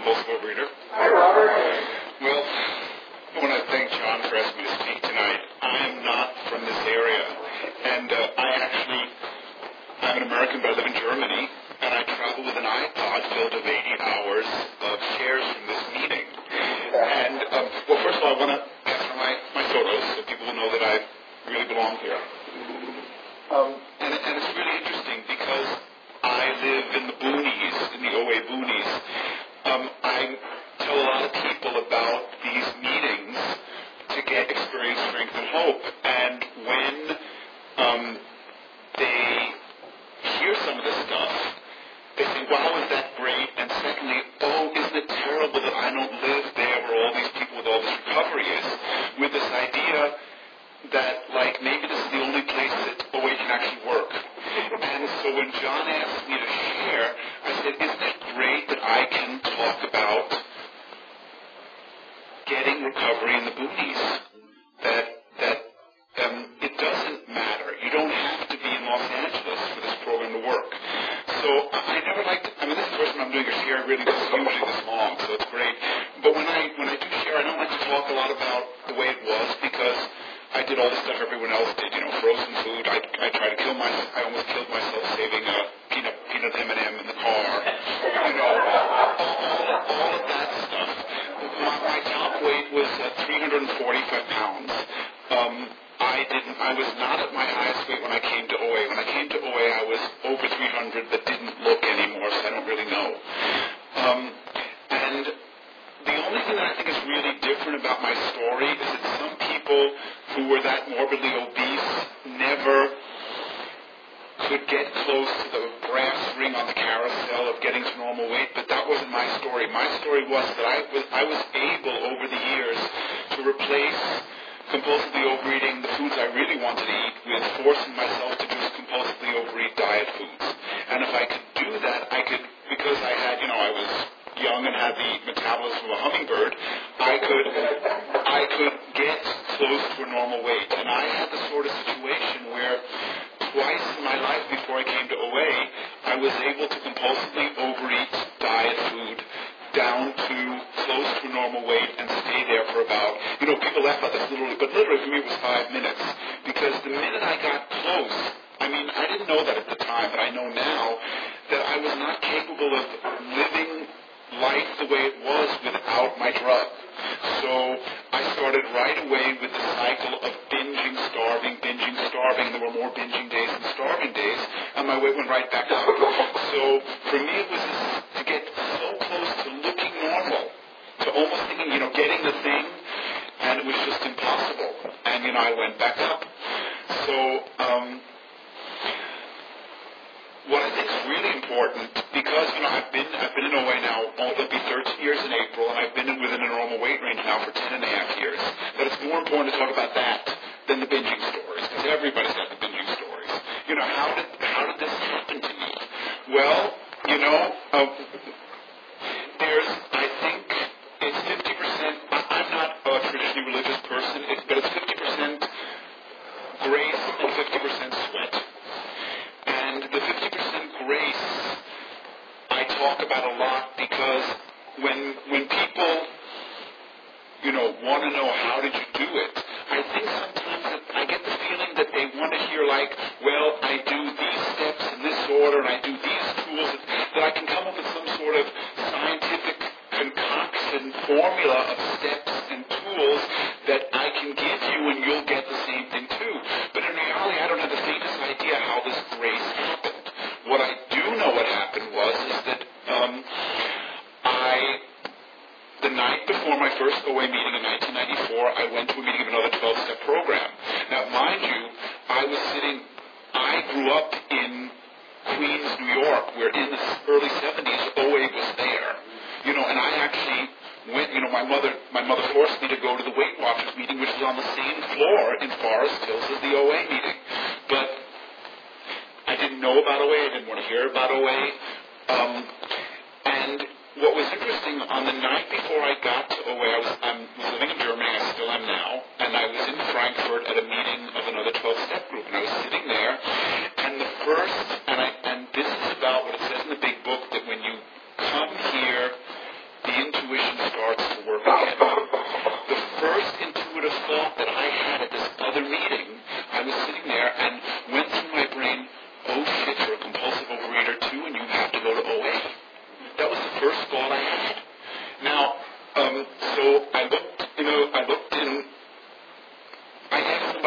compulsive overeater. Hi, Robert. Well, I want to thank John for asking me to speak tonight. I am not from this area, and I'm an American, but I live in Germany, and I travel with an iPod filled with 80 hours of shares from this meeting. And, well, first of all, I want to pass on my photos so people will know that I really belong here. And it's really interesting because I live in the boonies, in the OA boonies. I tell a lot of people about these meetings to get experience, strength, and hope. And when they hear some of this stuff, they say, wow, is that great? And secondly, oh, isn't it terrible that I don't live there where all these people with all this recovery is, with this idea that, like, maybe this is the only place that OA can actually work. And so when John asked me to share, I said, isn't it great that I can talk about getting recovery in the boonies? That it doesn't matter. You don't have to be in Los Angeles for this program to work. So I never liked it. I mean, this is the first time I'm doing a share really this usually this long, so it's great. But when I do share, I don't like to talk a lot about the way it was because I did all the stuff everyone else did, frozen food. I tried to kill myself. I almost killed myself saving a peanut M&M in the car. All of that stuff. My top weight was 345 pounds. I was not at my highest weight when I came to OA. When I came to OA, I was over 300, but didn't look anymore, so I don't really know. And the only thing that I think is really different about my story is that some people who were that morbidly obese never could get close to the brass ring on the carousel of getting to normal weight, but that wasn't my story. My story was that I was able over the years to replace compulsively overeating the foods I really wanted to eat with forcing myself to do compulsively overeat diet foods. And if I could do that, because I had, I was young and had the metabolism of a hummingbird, I could get close to a normal weight. And I had the sort of situation where twice in my life before I came to OA, I was able to compulsively overeat diet food down to close to a normal weight and stay there for about, people laugh about this literally, but literally for me it was 5 minutes. Because the minute I got close, I didn't know that at the time, but I know now that I was not capable of living life the way it was without my drug. So I started right away with the cycle of binging, starving. There were more binging days than starving days, and my weight went right back up. So for me it was to get so close to looking normal, to almost thinking, getting the thing, and it was just impossible. And, I went back up. So what I think is really important, because, I've been in OA now, it'll be 13 years in April, and I've been within a normal weight range now for 10 and a half years, that it's more important to talk about that than the binging stories, because everybody's got the binging stories. How did this happen to me? Well, I think it's 50%, I'm not a traditionally religious person, but it's 50% grace and 50% sweat. And the 50% grace I talk about a lot because when people, want to know how did you do it, I think sometimes that I get the feeling that they want to hear like, well, I do these steps in this order and I do these tools, that I can come up with some sort of scientific concoction formula of steps and tools that I can give you and you'll get the same thing too. But in reality, I don't have the faintest idea how this grace happened. What I do know what happened is that the night before my first OA meeting in 1994, I went to a meeting of another 12-step program. Now, mind you, I grew up in Queens, New York, where in the early 70s, OA was there. And I actually went, my mother forced me to go to the Weight Watchers meeting, which was on the same floor in Forest Hills as the OA meeting. But I didn't know about OA, I didn't want to hear about OA. And what was interesting, on the night before I got to OA, I was living in Germany, I still am now, and I was in Frankfurt at a meeting of another 12-step group, and I was sitting there, and and this is about what it says in the big book, that when you come here, these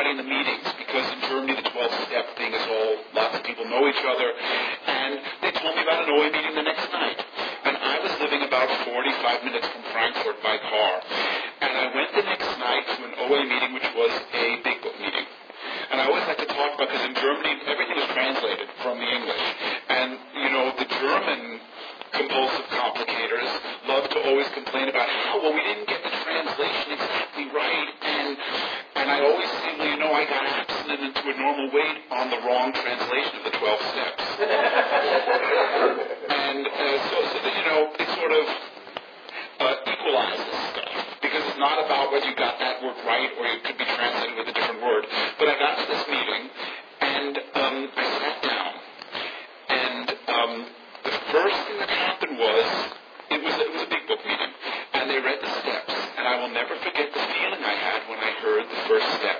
everybody in the meetings, because in Germany the 12-step thing is all, lots of people know each other, and they told me about an OA meeting the next night. And I was living about 45 minutes from Frankfurt by car, and I went the next night to an OA meeting, which was a big book meeting. And I always like to talk about, because in Germany everything is translated from the English, and the German compulsive complicators love to always complain about how, well, we didn't get the translation exactly right, and I always say, well, I got abstinent into a normal weight on the wrong translation of the 12 steps. And so that, it sort of equalizes stuff, because it's not about whether you got that word right or it could be translated with a different word. But I got to this meeting, and I sat down, and the first thing that happened was, it was a big book meeting, and they read the steps, and I will never forget the feeling I had when I heard the first step.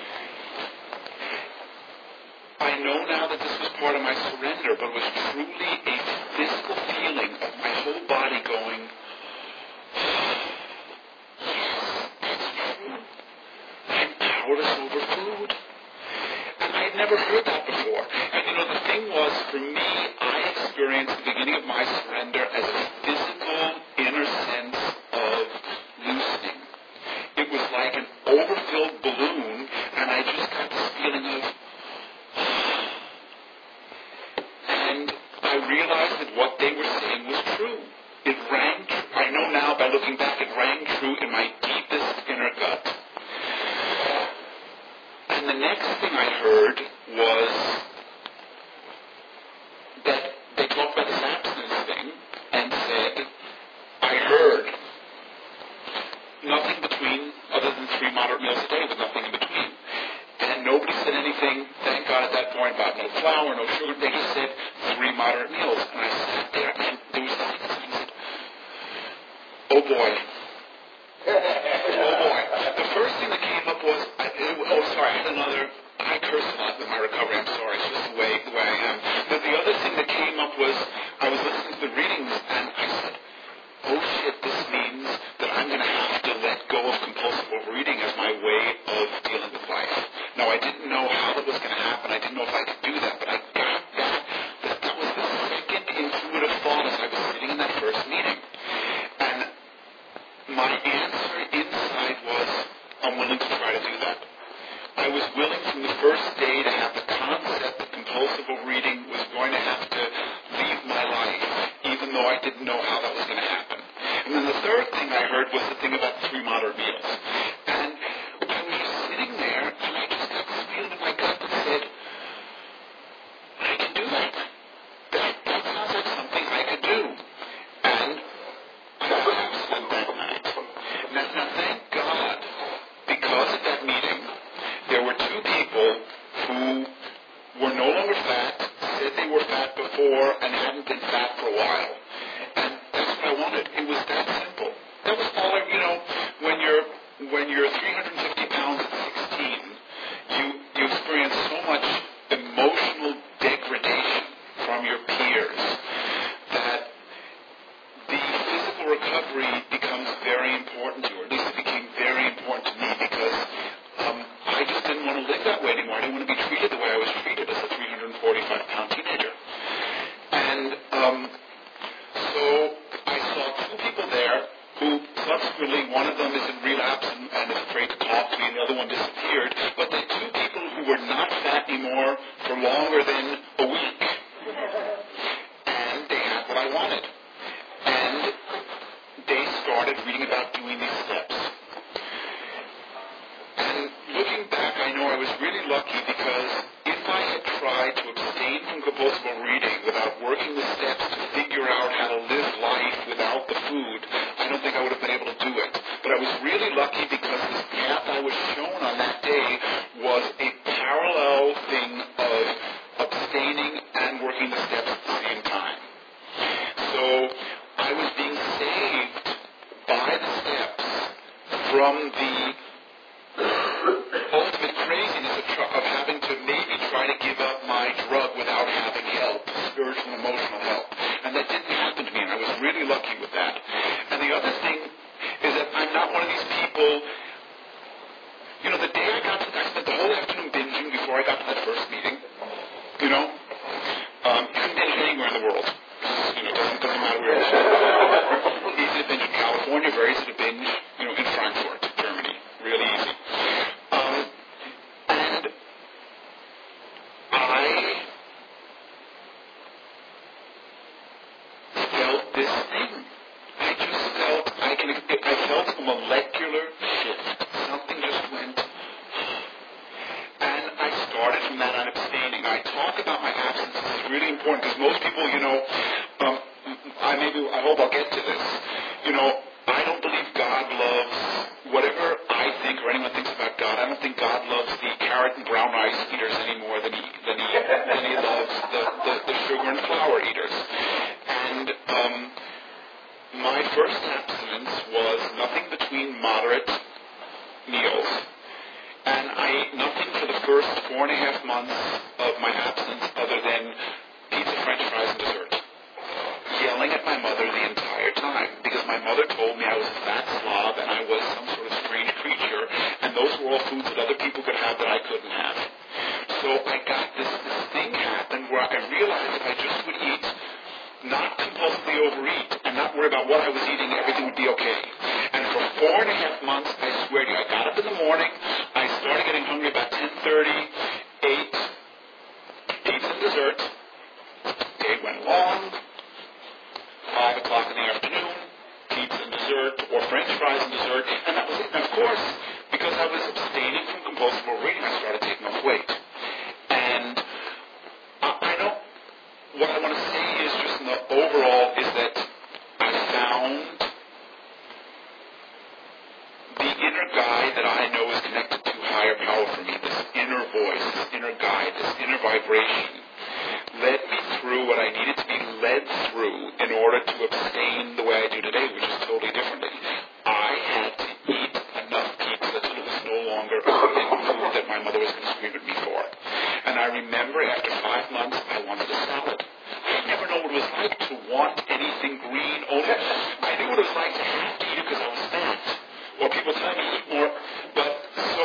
I know now that this was part of my surrender, but it was truly a physical feeling of my whole body going, yes, that's true. I'm powerless over food. And I had never heard that before. And the thing was, for me, I experienced the beginning of my surrender as a physical inner sense of loosening. It was like an overfilled balloon, and I just got this feeling of, and I realized that what they were saying was true. It rang true. I know now by looking back, it rang true in my deepest inner gut. And the next thing I heard was that they talked about this abstinence thing and said, I heard nothing between, other than 3 moderate meals a day, with nothing in between. And nobody said anything, thank God, at that point about no flour, no sugar. They just said 3 moderate meals. And I sat there, and there was nothing. And I said, oh boy. Oh boy. The first thing that came up was, I curse a lot with my recovery, I'm sorry, it's just the way I am. But the other thing that came up was, I was listening to the readings, and I said, oh shit, this means that I'm going to have to let go of compulsive overeating as my way of dealing with life. Now, I didn't know how that was going to happen, I didn't know if I could do that, but I got that was the second intuitive thought as I was sitting in that first meeting. And my answer inside was, I'm willing to try to do that. I was willing from the first day to have the concept that compulsive overeating was going to have to leave my life, even though I didn't know how that was going to happen. And then the third thing I heard was the thing about the 3 moderate meals. And I was just sitting there, and I just got this feeling in my gut that said, I can do that. That sounds like something I could do. And I was abstinent that night. Now, thank God, because at that meeting, there were 2 people who were no longer fat, said they were fat before, and hadn't been fat for a while. And that's what I wanted. It was that simple. That was all, when you're 350 pounds at 16, you experience so much emotional degradation from your peers that the physical recovery becomes very important to you, or at least it became very important to me, because I just didn't want to live that way anymore. I didn't want to be treated the way I was treated as a 345-pound teenager. And so I saw 2 people there who subsequently, one of them is in relapse and is afraid to talk to me, and the other one disappeared. But the 2 people who were not fat anymore for longer than a week. And they had what I wanted. And they started reading about doing these steps. And looking back, I know I was really lucky, because if I had tried to abstain from compulsive overeating without working the steps to figure out how to live life without the food, I don't think I would have been able to do it. But I was really lucky, because this path I was shown on that day was a parallel thing of abstaining and working the steps at the same time. So I was being saved by the steps from the ultimate craziness of having to maybe try to give up my drug without having help, spiritual and emotional help. And that didn't happen to me, and I was really lucky with that. And the other thing is that I'm not one of these people, the day I spent the whole California, very easy to binge, in Frankfurt, Germany, really easy. And I felt this thing. I just felt, I felt a molecular shift. Something just went, and I started from that on abstaining. I talk about my absence. This is really important because most people, I hope I'll get to this. I don't believe God loves whatever I think or anyone thinks about God. I don't think God loves the carrot and brown rice eaters any more than he loves the sugar and flour eaters. And my first abstinence was nothing between moderate meals. And I ate nothing for the first 4.5 months of my abstinence other than pizza, French fries, and dessert. Yelling at my mother the entire time because my mother told me I was a fat slob and I was some sort of strange creature, and those were all foods that other people could have that I couldn't have. So I got this thing happen where I realized if I just would eat, not compulsively overeat, and not worry about what I was eating, everything would be okay. And for 4.5 months, I swear to you, I got up in the morning, I started getting hungry about 10:30, ate pizza and dessert. Day went long. 5 o'clock in the afternoon, pizza and dessert, or French fries and dessert, and that was it. And of course, because I was abstaining from compulsive overeating, I started taking off weight. And what I want to say is just in the overall is that I found the inner guide that I know is connected to higher power for me, this inner voice, this inner guide, this inner vibration, led me through what I needed to be led through in order to abstain the way I do today, which is totally differently. I had to eat enough pizza till it was no longer a food that my mother was going to scream at me for. And I remember after 5 months, I wanted a salad. I never know what it was like to want anything green. I knew what it was like to have to eat it because I was fat. Or people tell me eat more. But so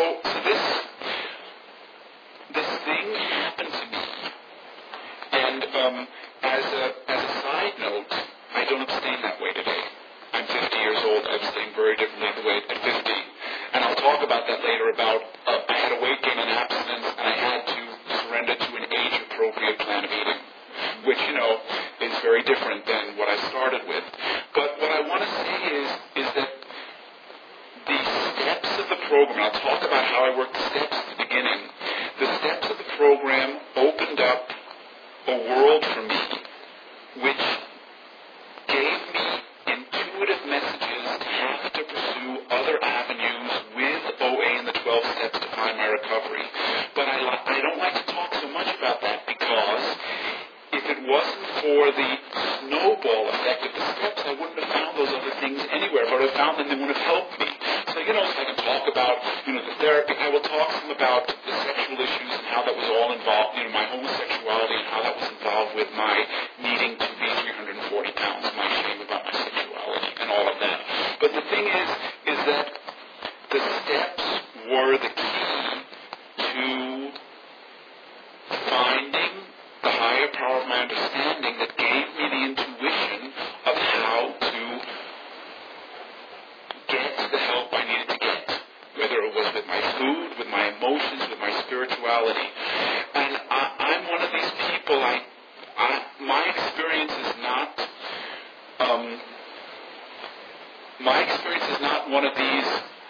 this thing happened to me. And as a side note, I don't abstain that way today. I'm 50 years old. I abstain very differently the way at 50. And I'll talk about that later about I had a weight gain and abstinence, and I had to surrender to an age-appropriate plan of eating, which, is very different than what I started with. But what I want to say is that the steps of the program, and I'll talk about how I worked the steps at the beginning, the steps of the program opened up a world for me which gave me intuitive messages to have to pursue other avenues with OA and the 12 steps to find my recovery. But I don't like to talk so much about that because if it wasn't for the snowball effect of the steps, I wouldn't have found those other things anywhere. If I would have found them, they wouldn't have helped me. So, so I can talk about, the therapy. I will talk some about the sexual issues and how that was all involved, my homosexuality and how that was involved with my needing to be 340 pounds, my shame about my sexuality and all of that. But the thing is that the steps were the key to finding the higher power of my understanding that gave me the intuition of how to get the help I needed to get, whether it was with my food, with my emotions, with my spirituality. And I'm one of these people, my experience is not one of these,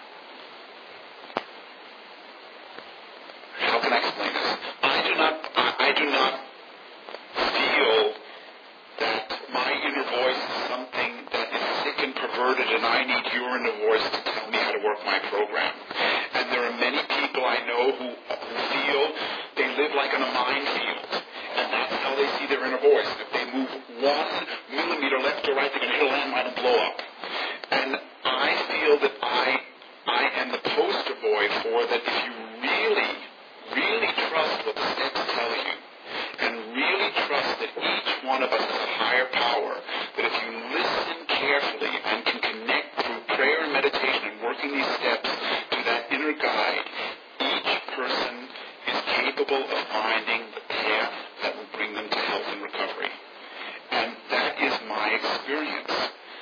how can I explain this? I do not feel that my inner voice is something that is sick and perverted and I need your inner voice to tell me how to work my program. And there are many people I know who feel they live like on a minefield. And that's how they see their inner voice. If they move 1 millimeter left or right, they're going to hit a landmine and blow up. And I feel that I am the poster boy for that. If you really, really trust what the steps tell you, and really trust that each one of us has a higher power, that if you listen carefully and can connect through prayer and meditation and working these steps to that inner guide, each person is capable of finding the path that will bring them to health and recovery. And that is my experience. I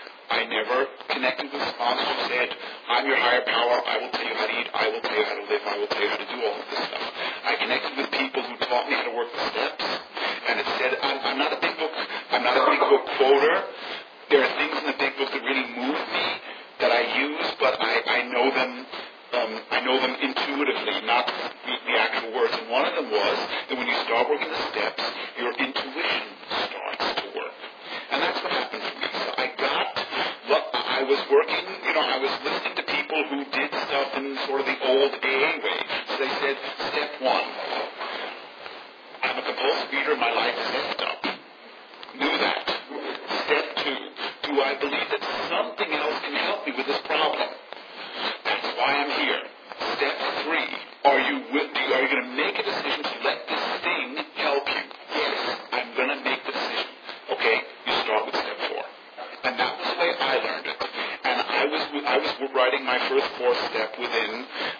never connected with sponsors who said, I'm your higher power, I will tell you how to eat, I will tell you how to live, I will tell you how to do all of this stuff. I connected with people who taught me how to work the steps, and it said, I'm not a big book quoter. There are things in the big book that really move me that I use, but I know them intuitively, not the actual words. And one of them was that when you start working the steps, your intuition starts to work. And that's what happened for me. So I was working, I was listening to people who did stuff in sort of the old AA way. So they said, step one, I'm a compulsive reader, my life is messed up. Knew that. Step two, do I believe that something else can help me with this problem? That's why I'm here. Step three, are you going to make a decision to let this thing help you? Yes, I'm going to make the decision. Okay, you start with step four. And that was the way I learned it. And I was writing my first fourth step within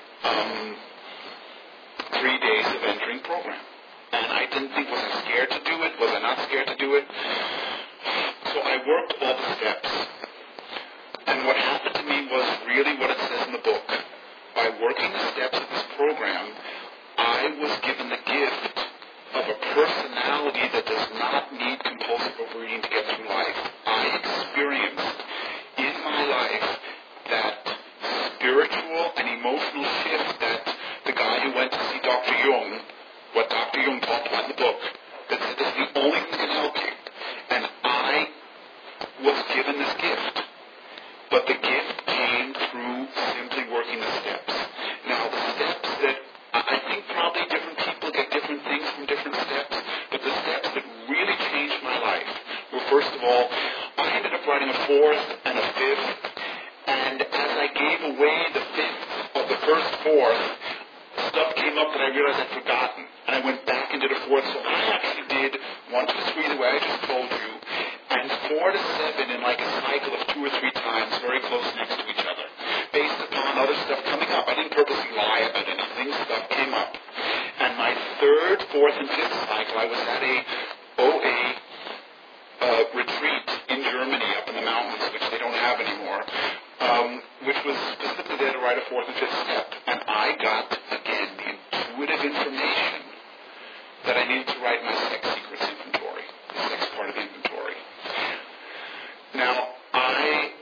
3 days of entering program. And I didn't think, was I scared to do it? Was I not scared to do it? So I worked all the steps. And what happened to me was really what it says in the book. By working the steps of this program, I was given the gift of a personality that does not need compulsive overeating to get through life. I experienced in my life that spiritual and emotional shift that the guy who went to see Dr. Jung, what Dr. Jung talked about in the book, that said this is the only thing that can help you. And I was given this gift. But the gift came through simply working the steps. Now, the steps that I think probably different people get different things from different steps, but the steps that really changed my life were, first of all, I ended up writing a fourth and a fifth, and as I gave away the fifth of the first fourth, stuff came up that I realized I'd forgotten, and I went back and did a fourth. So I actually did 1, 2, 3 the way I just told you, and 4 to 7 in like a cycle of 2 or 3 times, very close next to each other, based upon other stuff coming up. I didn't purposely lie about anything. Stuff came up. And my 3rd, 4th, and 5th cycle, I was at a OA retreat in Germany up in the mountains, which they don't have anymore, which was specifically there to write a 4th and 5th step. And I got, again, the intuitive information that I needed to write my sex secrets inventory, the sex part of the inventory. Now, I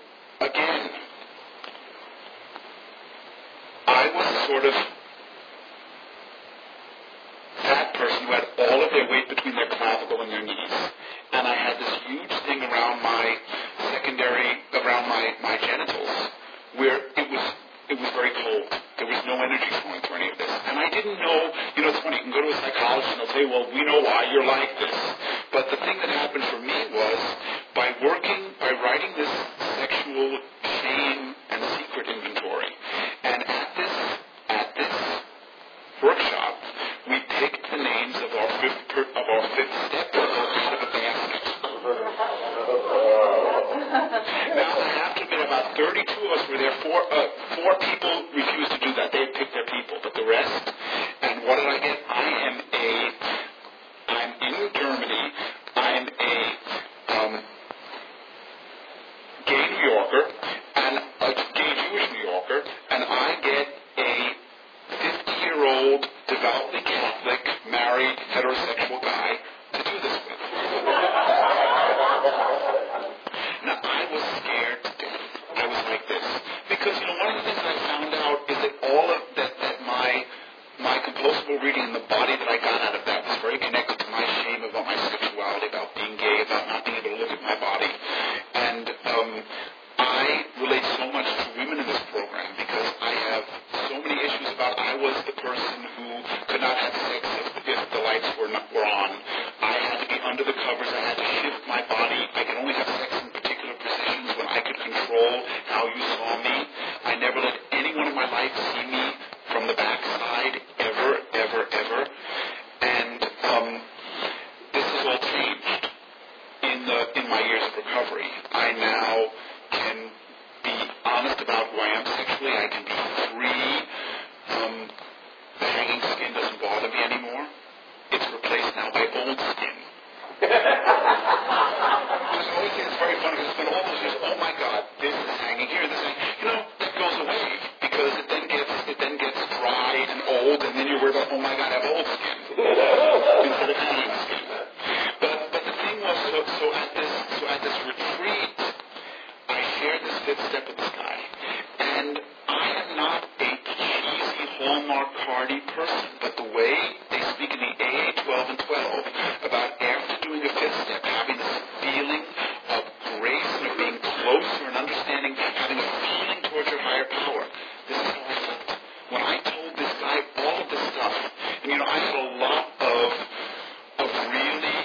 was sort of that person who had all of their weight between their clavicle and their knees. And I had this huge thing around my genitals, where it was very cold. There was no energy flowing through any of this. And I didn't know, it's funny, you can go to a psychologist and they'll say, well, we know why you're like this. But the thing that happened for me was, by writing this sexual shame and secret inventory, and at this workshop, we picked the names of our fifth step out of a basket. Now, I have to admit, about 32 of us were there. 4 people refused to do that. They had picked their people, but the rest. And what did I get? I'm in Germany. I'm a gay New Yorker, and a gay Jewish New Yorker, and I get a 50-year-old, devoutly Catholic, married, heterosexual guy to do this with. Now, I was scared to death. I was like this. Because, one of the things I found out is that all of that my compulsive reading and the body that I got out of that was very connected to my shame about my sexuality, about being gay, about not being able to look at my body. And I relate so much to women in this program because I have so many issues about I was the person who could not have sex if the lights were on. I had to be under the covers. I had to shift my body. I could only have sex in particular positions when I could control how you saw me. I never let anyone in my life see me from the backside, ever, ever, ever. And this has all changed in my years of recovery. I now can be honest about who I am sexually. I can be free. The hanging skin doesn't bother me anymore. It's replaced now by old skin. It's very funny because it's been all those years. Oh my God, old, and then you're worried about, oh my God, I have old skin instead of hanging skin. But the thing was, so at this retreat, I shared this fifth step with this guy, and I am not a cheesy Hallmark cardy person, but the way they speak in the AA 12 and 12 about after doing a fifth step, having this feeling of grace and of being closer and understanding, having a feeling towards your higher power. This is how I felt. When I told this guy all of this stuff, and I had a lot of really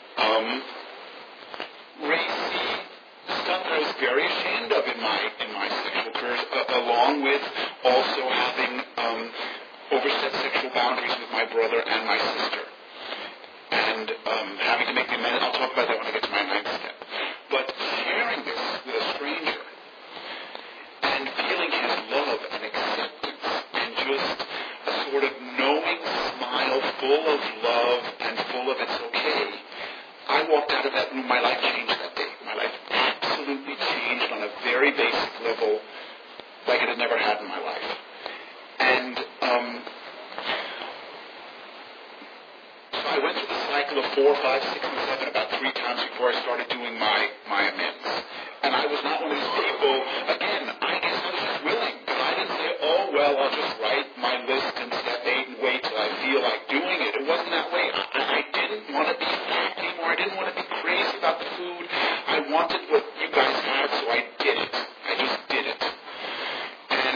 racy stuff that I was very ashamed of in my sexual career, along with also having overstepped sexual boundaries with my brother and my sister, and having to make the amends. I'll talk about that when I get to my ninth step. But sharing this with a stranger and feeling his love and acceptance and just a sort of knowing smile full of love and full of it's okay, I walked out of that room, my life changed that day. My life absolutely changed on a very basic level like it had never had in my life. And so I went through the cycle of 4, 5, 6, and 7 about 3 times before I started doing my amends. And I was not one of these people, again, I guess I was just willing, because I didn't say, oh, well, I'll just write my list in step 8 and wait till I feel like doing it. It wasn't that way. I didn't want to be fat anymore. I didn't want to be crazy about the food. I wanted what you guys had, so I did it. I just did it. And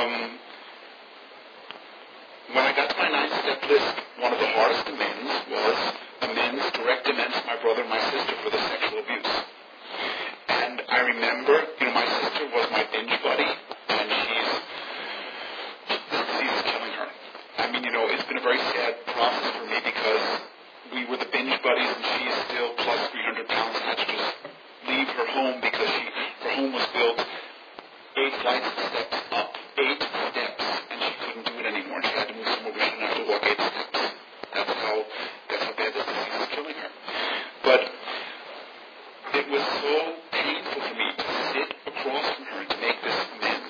when I got to my 9th step list, one of the hardest amends was direct amends to my brother and my sister for the sexual abuse. And I remember, my sister was my binge buddy, and this disease is killing her. I mean, it's been a very sad process for me because we were the binge buddies, and she is still plus 300 pounds and had to just leave her home because her home was built 8 flights of steps up, 8 steps, and she couldn't do it anymore. She had to move somewhere where she didn't have to walk 8 steps. That's how bad this disease is killing her. But it was so painful for me to sit across from her and to make this amends.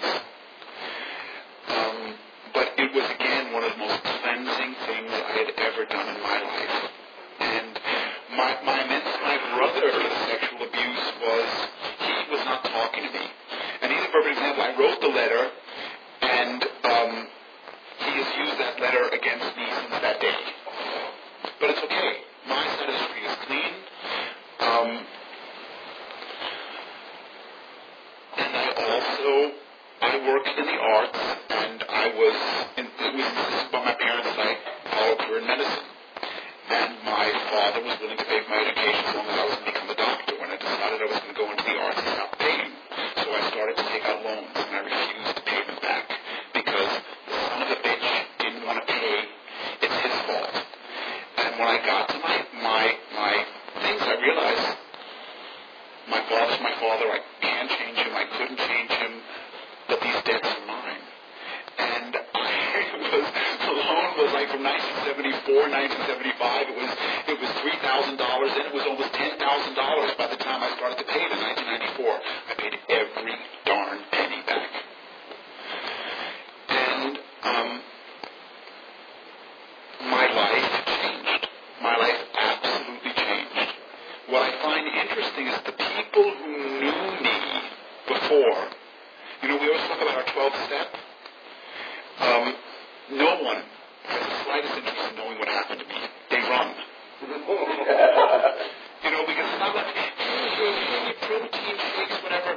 But it was, again, one of the most cleansing things I had ever done in my life. And my amends to my brother for the sexual abuse was he was not talking to me. And he's a perfect example. I wrote the letter, and he has used that letter against me since that day. But it's okay. My side of the street is clean. And I worked in the arts, and it was insisted by my parents that I follow a career in medicine. And my father was willing to pay for my education as long as I was going to become a doctor. When I decided I was going to go into the arts, he stopped paying. So I started to take out loans, and I refused to pay them back because the son of a bitch didn't want to pay. It's his fault. And when I got to my things, I realized my father's my father. I can't change him. I couldn't change him. But these debts are mine. And the loan was like from 1974, 1975. It was $3,000. Then it was almost $10,000 by the time I started to pay it in 1994. I paid every darn penny back. And my life changed. My life absolutely changed. What I find interesting is the people who knew me before. We always talk about our 12th step. No one has the slightest interest in knowing what happened to me. They run. Because it's not like, protein shakes, whatever.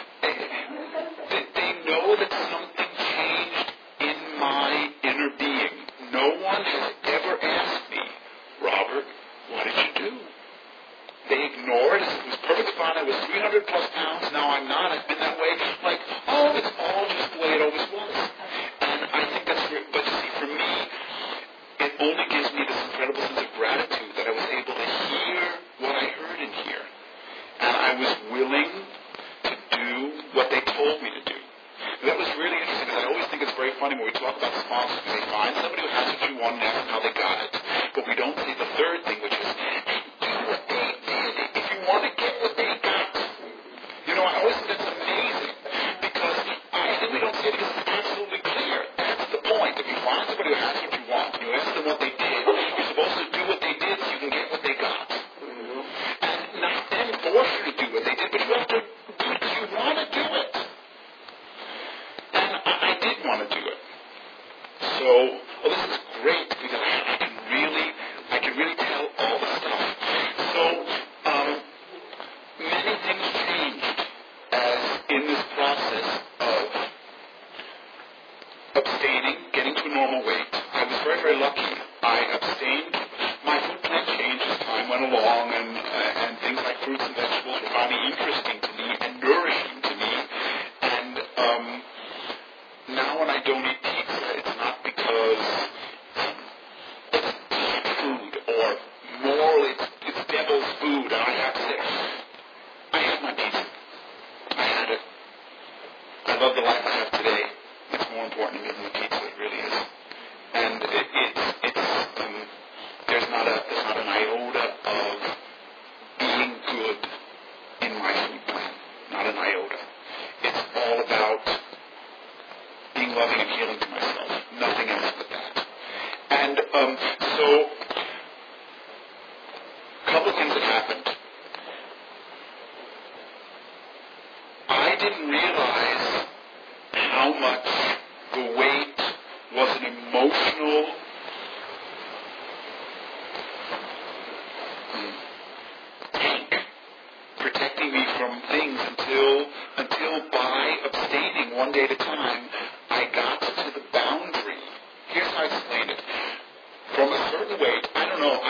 They know that something changed in my inner being. No one has ever asked me, Robert, what did you do? They ignored it. It was perfectly fine. I was 300 plus pounds. Now I'm not. I've been that way. Like, oh, it's all just the way it always was. And I think that's great. But you see, for me, it only gives me this incredible sense of gratitude that I was able to hear what I heard in here. And I was willing to do what they told me to do. And that was really interesting because I always think it's very funny when we talk about sponsors. We say, find somebody who has what you want and ask them how they got it. But we don't say the third thing, which is, do what they did. If you want to get what they got. I always think that's amazing because I think we don't say it because it's absolutely clear. That's the point. If you find somebody who has what you want, and you ask them what they did, you're supposed to do what they did so you can get what they got. And not them force you to do what they did, but you have to do it because you want to do it. And I did want to do it. So, well, this is great because I can really tell all the stuff. So, many things changed as in this process of abstaining, getting to a normal weight. I was very, very lucky. I abstained. My food plan changed as time went along, and things like fruits and vegetables were finally interesting to me and nourishing to me. And now when I don't eat pizza, it's not because it's food or morally it's devil's food. And I have to say, I had my pizza. I had it. I love the life I have today. It's more important to me than the pizza. It really is. And there's not an iota of being good in my food plan. Not an iota. It's all about being loving and healing to myself. Nothing else but that. And so, a couple of things that happened. I didn't realize how much the weight was an emotional tank protecting me from things until by abstaining one day at a time, I got to the boundary. Here's how I explain it. From a certain weight, I don't know.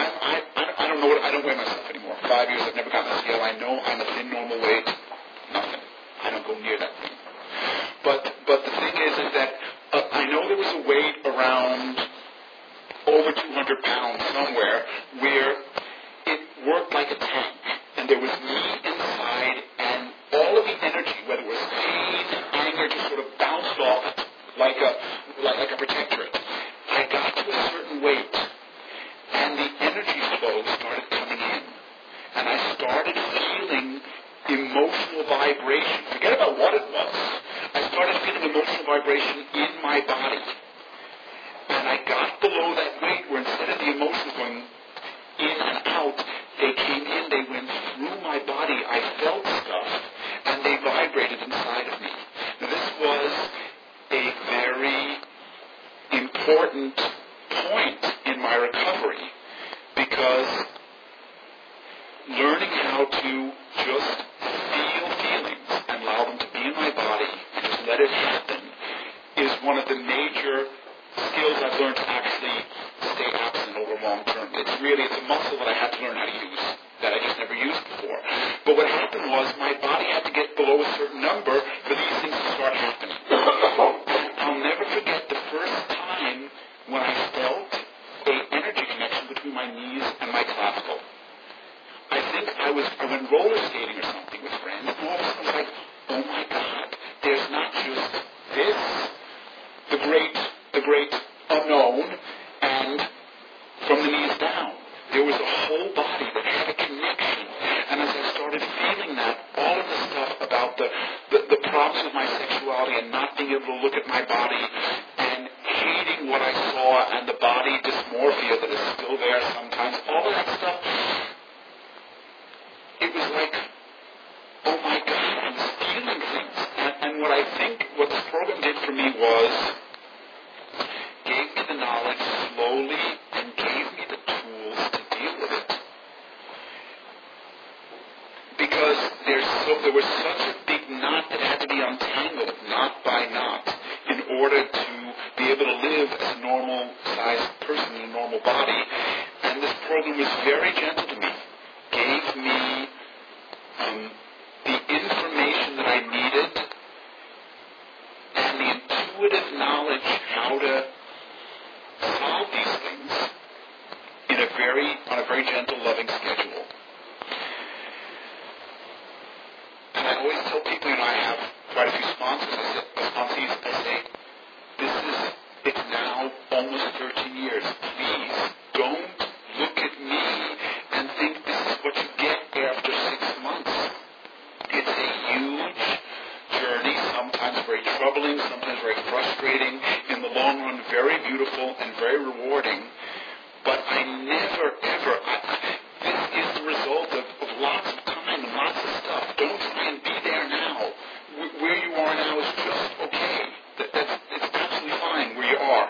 I don't weigh myself anymore. 5 years, I've never gotten a scale. I know I'm a thin normal weight. Nothing. I don't go near that thing. But the thing is that I know there was a weight around over 200 pounds somewhere where it worked like a tank, and there was me inside, and all of the energy, whether it was pain, anger, just sort of bounced off like a protectorate. I got to a certain weight, and the energy flow started coming in, and I started feeling emotional vibration. Forget about what it was. I started feeling emotional vibration in my body. And I got below that weight where instead of the emotions going in and out, they came in, they went through my body. I felt stuff, and they vibrated inside of me. Now, this was a very important point in my recovery because learning how to just feel feelings and allow them to be in my body and just let it happen is one of the major skills I've learned to actually stay absent over long term. It's a muscle that I had to learn how to use that I just never used before. But what happened was my body had to get below a certain number for these things to start happening. I'll never forget the first time when I felt an energy connection between my knees and my clavicle. I think I went roller skating or something with friends, and all of a sudden I was like, oh my God, there's not just this, the great unknown, and from the knees down, there was a whole body that had a connection. And as I started feeling that, all of the stuff about the problems with my sexuality and not being able to look at my body and hating what I saw and the body dysmorphia that is still there sometimes, all of that stuff, it was like, oh my God, I was feeling things. And what this program did for me was gave me the knowledge slowly and gave me the tools to deal with it. Because there was such a big knot that had to be untangled, knot by knot, in order to be able to live as a normal-sized person in a normal body. And this program was very gentle to me. Gave me the information that I needed and the intuitive knowledge how to solve these things on a very gentle, loving schedule. And I always tell people, I have quite a few sponsors. I say, it's now almost 13 years. Please don't look at me and think this is what you get after 6 months. It's a huge journey, sometimes very troubling, sometimes very frustrating. In the long run, very beautiful. beautiful and very rewarding, but I never, ever, this is the result of lots of time and lots of stuff. Don't try and be there now. Where you are now is just okay. It's absolutely fine where you are.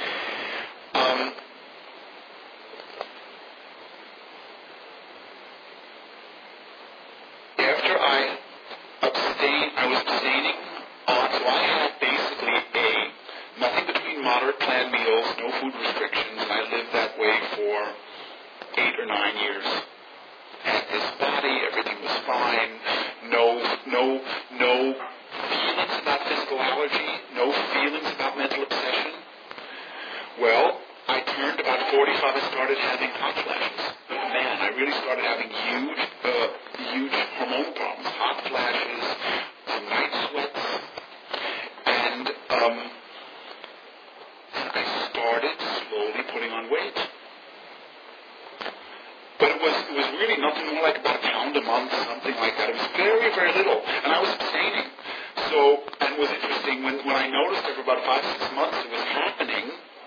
After I was abstaining on, so I had basically nothing between moderate planned meals, no food restrictions, and I lived that way for 8 or 9 years. I had this body, everything was fine, no feelings about physical allergy, no feelings about mental obsession. Well, I turned about 45, I started having hot flashes. Man, I really started having huge hormonal problems, hot flashes, night sweats, and I started slowly putting on weight. But it was really nothing more like about a pound a month, something like that. It was very, very little, and I was abstaining. So, and it was interesting, when I noticed after about 5-6 months it was happening,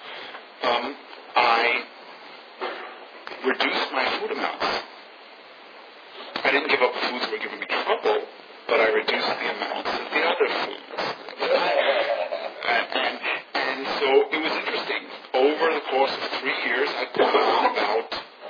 I reduced my food amounts. I didn't give up the foods that were giving me trouble, but I reduced the amounts of the other foods. And so it was interesting. Over the course of 3 years, I put on about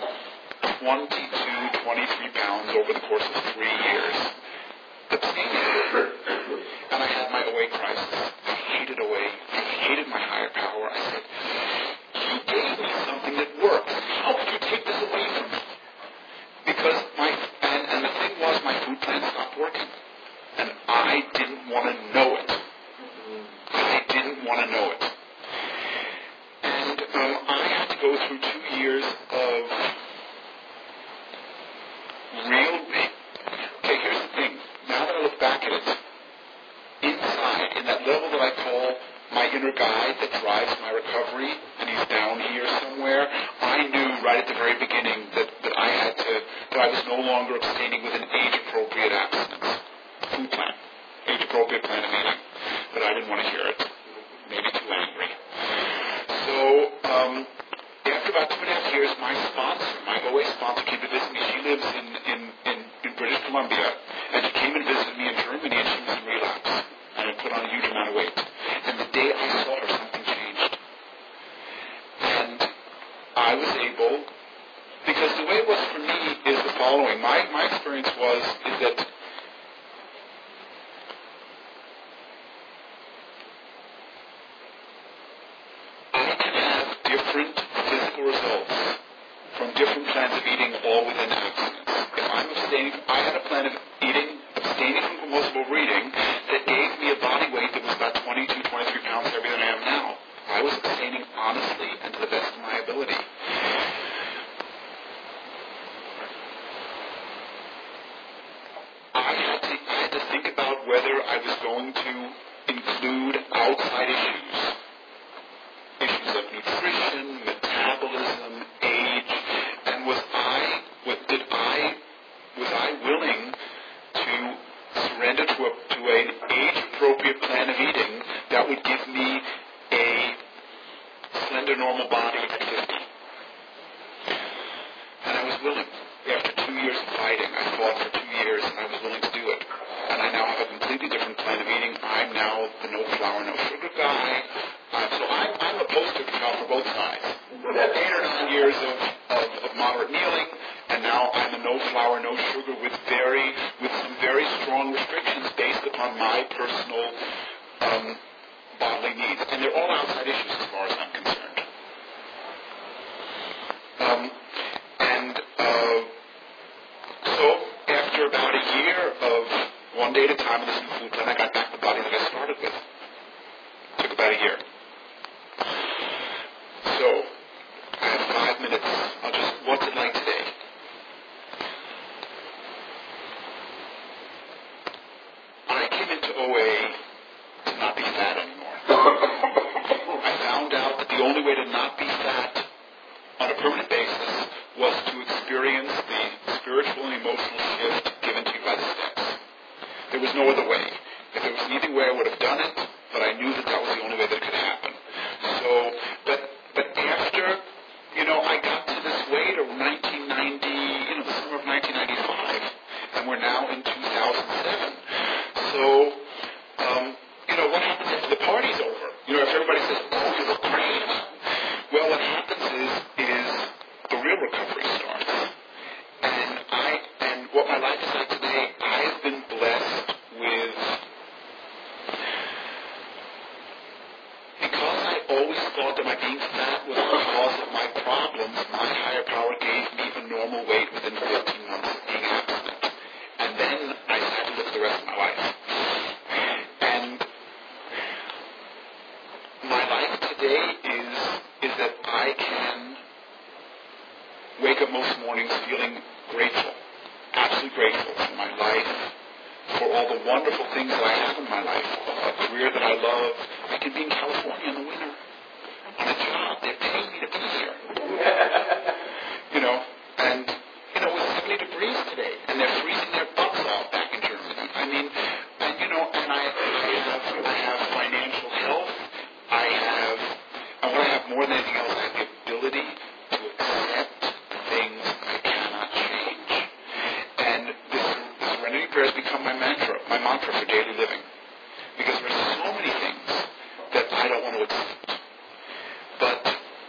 23 pounds over the course of 3 years. Abstaining. And I had my OA crisis. I hated OA. I hated my higher power. I said, you gave me something that works. How could you take this away from me? Because and the thing was, my food plan stopped working. And I didn't want to know it. I didn't want to know it. And I had to go through 2 years of real... Okay, here's the thing. Now that I look back at it, inside, in that level that I call my inner guide that drives my recovery, and he's down here somewhere, I knew right at the very beginning that I was no longer abstaining with an age-appropriate abstinence. Food plan. Age-appropriate plan of eating. But I didn't want to hear it. Maybe too angry. So, after about 2.5 years, my OA sponsor came to visit me. She lives in British Columbia, and she came and visited me in Germany, and she was in relapse. And had put on a huge amount of weight. And the day I saw her, something changed. And I was able, because the way it was for me is the following. My experience is that I can have different physical results from different plans of eating all within abstinence. If I'm abstaining, I had a plan of abstaining from compulsive overeating that gave me a body weight that was about 23 pounds heavier than I am now. I was abstaining honestly and to the best of my ability. I had to think about whether I was going to include outside issues of nutrition, metabolism, age, and was I willing to surrender to an age-appropriate plan of eating that would give me a slender normal body at 50. And I was willing. After 2 years of fighting, I fought for 2 years, and I was willing to do it. And I now have a completely different plan of eating. I'm now the no flour, no sugar guy. So I'm a poster child for both sides. 8 or 9 years of moderate kneeling, and now I'm a no flour, no sugar with some very strong restrictions based upon my personal bodily needs. And they're all outside issues as far as I'm concerned. So after about a year of one day at a time in this new food plan, I got back the body that I started with. It took about a year. So I have 5 minutes. What's it like today? I came into OA to not be fat anymore. I found out that the only way to not be fat on a permanent basis was to experience the spiritual and emotional shift given to you by the steps. There was no other way. If there was an easy way, I would have done it, but I knew that was the only way that it could happen. So, but real recovery starts. And what my life is like today, I've been blessed with, because I always thought that my being fat was the cause of my problems, my higher power gave me a normal weight within 15 months of being abstinent. And then I had to live the rest of my life. And my life today is that I can wake up most mornings feeling grateful, absolutely grateful for my life, for all the wonderful things that I have in my life, a career that I love. I can be in California in the winter on a job. They're paying me to be here. And it was 70 degrees today, and they're freezing their butts off back in Germany. I mean, and I have financial health. And what I have more than anything else, I have the ability to accept things I cannot change. And this Serenity Prayer has become my mantra for daily living. Because there are so many things that I don't want to accept. But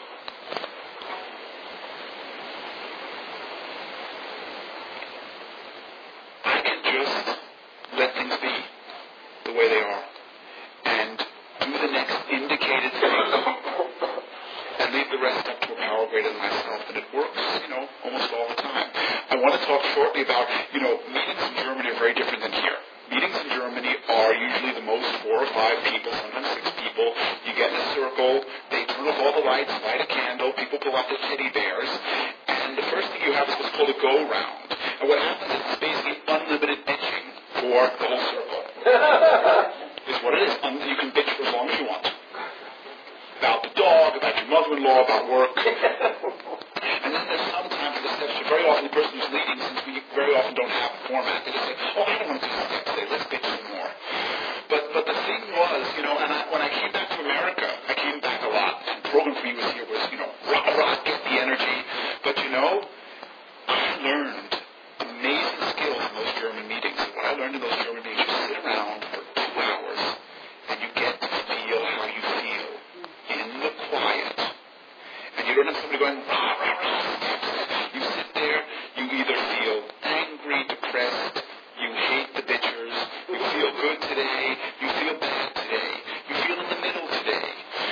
I can just let things be the way they are. And do the next indicated thing. And leave the rest up to a power greater than myself. And it works, almost all the time. I want to talk shortly about, meetings in Germany are very different than here. Meetings in Germany are usually the most 4 or 5 people, sometimes 6 people. You get in a circle, they turn off all the lights, light a candle, people pull out their teddy bears, and the first thing you have is what's called a go-round. And what happens is it's basically unlimited bitching for the whole circle. Is what it is. You can bitch for as long as you want. About the dog, about your mother-in-law, about work. And then there's sometimes the steps, very often the person who's leading, since we very often don't have a format, they just say, I don't want to do the steps today, let's bitch some more. But the thing was, and when I came back to America, I came back a lot. And the program for me was here was, rah, get the energy. But I learned amazing skills in those German meetings. And what I learned in those German meetings, you sit around for 2 hours, and you get to feel how you feel in the quiet. And you don't have somebody going, rah, rah, rah. You sit there, you either feel angry, depressed, you hate the bitchers, you feel good today, you feel bad today, you feel in the middle today.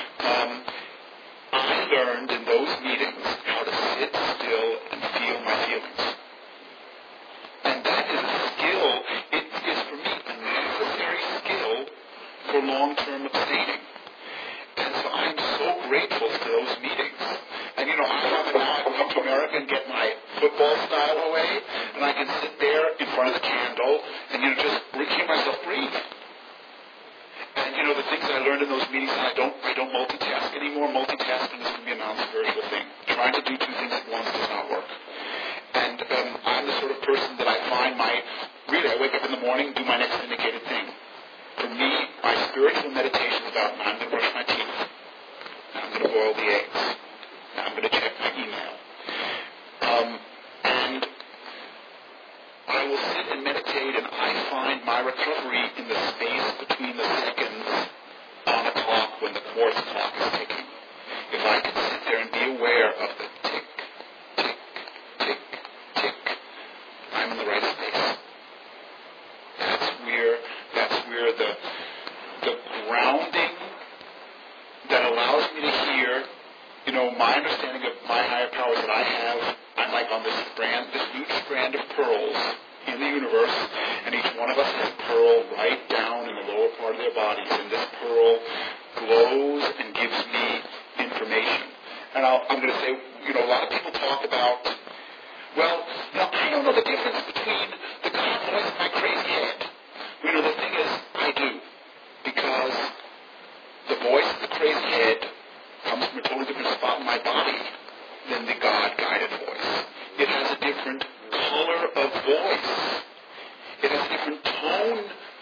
I learned in those meetings how to sit still and feel my feelings. And that is a skill, it is for me a necessary skill for long-term abstaining. And so I'm so grateful for those meetings. And I have it now, I can come to America and get my football style away, and I can sit there in front of the candle and just hear myself breathe. And the things I learned in those meetings, I don't multitask anymore. Multitasking is going to be a non-spiritual thing. Trying to do 2 things at once does not work. And I'm the sort of person that I find I wake up in the morning, do my next indicated thing. For me, my spiritual meditation is about, I'm going to brush my teeth. I'm going to boil the eggs. I'm going to check my email. And I will sit and meditate, and I find my recovery in the space between the seconds on a clock when the quartz clock is ticking. If I can sit there and be aware of the tick, tick, tick, tick, I'm in the right space. That's where the grounding that allows me to hear, my understanding of my higher powers that I have. I'm like on this huge strand of pearls in the universe, and each one of us has a pearl right down in the lower part of their bodies, and this pearl glows and gives me information. And I'm going to say, a lot of people talk about, I don't know the difference between the God voice and my crazy head. The thing is, I do, because the voice of the crazy head comes from a totally different spot in my body than the God-guided voice. It has a different color of voice. It has a different tone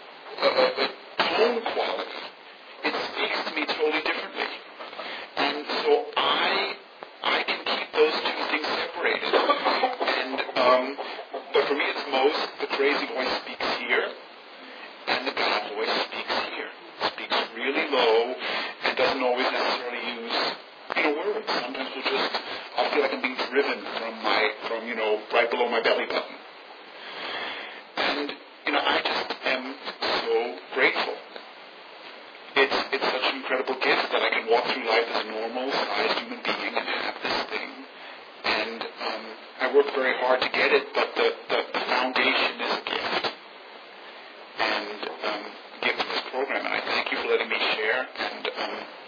quality. It speaks to me totally differently. And so I can keep those 2 things separated. And but for me, it's most the crazy voice speaks here, and the God voice speaks here. Speaks really low and doesn't always necessarily use words. Sometimes I'll feel like I'm being driven from right below my belly button. And, I just am so grateful. It's such an incredible gift that I can walk through life as a normal-sized human being and have this thing. And I work very hard to get it, but the foundation is a gift. And gift of this program. And I thank you for letting me share. And